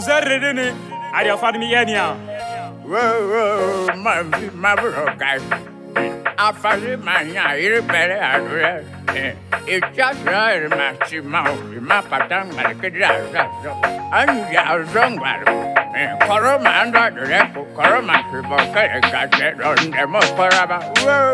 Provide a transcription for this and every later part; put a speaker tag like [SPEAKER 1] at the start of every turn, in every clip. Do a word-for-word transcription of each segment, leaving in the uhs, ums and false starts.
[SPEAKER 1] Vous êtes ready? Allez, on me yenya.
[SPEAKER 2] Whoa, whoa, my, my bro, guys. I found it, man. Yeah, it's better. It's just right, my mouth, my pattern, my kid. And you are wrong, man. Coromanda, the record, Coromanda, got that on the most forever.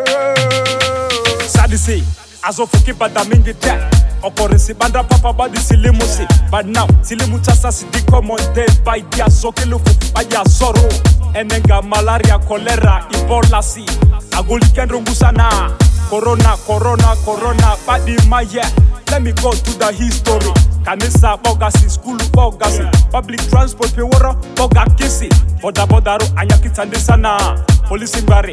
[SPEAKER 2] Whoa,
[SPEAKER 1] Sadisi, as of Fuki, but I'm in the tech. Okorisi banda papa badi silimusi. But now, silimuchasa sidi komonte. By dia sokelufu, by dia soro. Enenga malaria, cholera, Ebola si. Agoliken rungusana. Corona, corona, corona, badi maye. Let me go to the history. Kanisa bogasi, school bogasi. Public transport pe woro, boga kisi. Boda bodaro, anyakitande sana. Police mbare.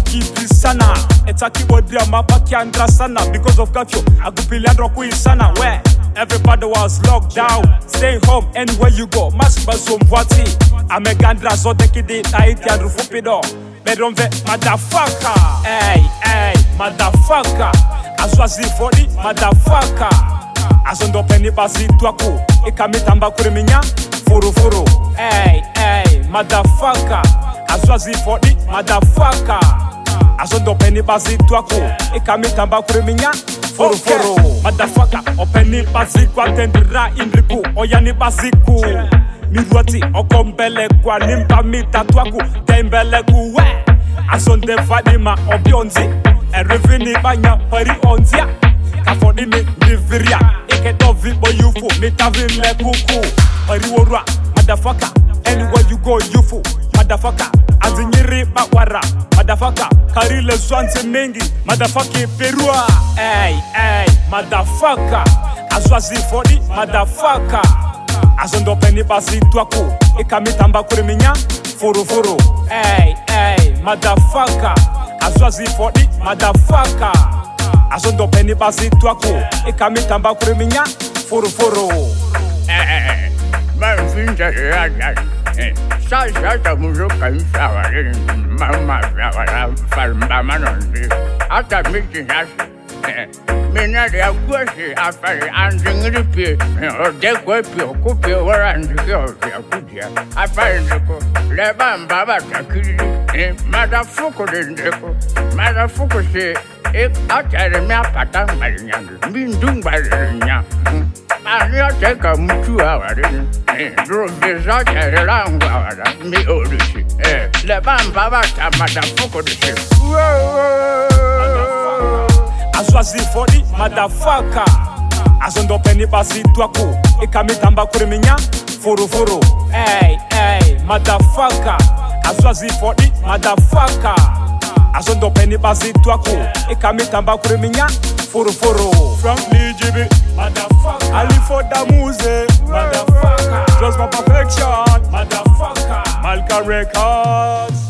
[SPEAKER 1] Sana, etaki bodria mapaki andra sana. Because of curfew, agupiliandro kui sana. Where everybody was locked down, stay home anywhere you go. Mask basum vati, amegandra zodeki di taiti andru fupido. Medonve motherfucker, hey hey motherfucker. Azwazi fodi motherfucker. Azondo peni basi tuaku, ikamitamba kuriminya furu furu. Hey hey motherfucker. Azwazi fodi motherfucker. Azondo peni bazi tuaku, ikamitamba kuriminya furu furu. Motherfucker, openi bazi kwa tendira inriku, oyani baziku. Miruati okombele kwa nimpa mita tuaku, tembele kuwe. Azonde fadima obionzi, erivini banya pari onzia. Kafodini niviria, iketo vibo yufu, mitavile kuku. Pari worwa, motherfucker, anywhere you go yufu. Motherfucker, azinyiri bakwara. Motherfucker, karile swanse mengi. Motherfucker, perua. Hey, hey, motherfucker. Azwazi fodi, motherfucker. Azondo peni basi tuaku, ikamitamba kuriminya furu furu. Hey, hey, motherfucker. Azwazi fodi, motherfucker. Azondo peni basi tuaku, ikamitamba kuriminya furu furu.
[SPEAKER 2] eh, my finger, eh, Sasa muzuka insawari, mama, farmamanon. After meeting us, Mina de Aguasi, after answering the peer, or Deco, Copy, or Andrew, I find the Leban Baba Takiri, Mother Foucault, Mother Foucault say, if out at a map at a man, being doomed by the and you take a two hours, drove this out at a long hour, me old shit. Leban Baba, Mother Foucault, whoa.
[SPEAKER 1] Azwazi fodi, motherfucker. Azondo peni basi tuaku, ikamitamba kuriminya furu furu. Hey, hey, motherfucker. Azwazi fodi, motherfucker. Azondo peni basi tuaku, ikamitamba kuriminya furu furu. Frankly G B, motherfucker. Ali for the music, motherfucker. Just for perfection, motherfucker. Malka Records.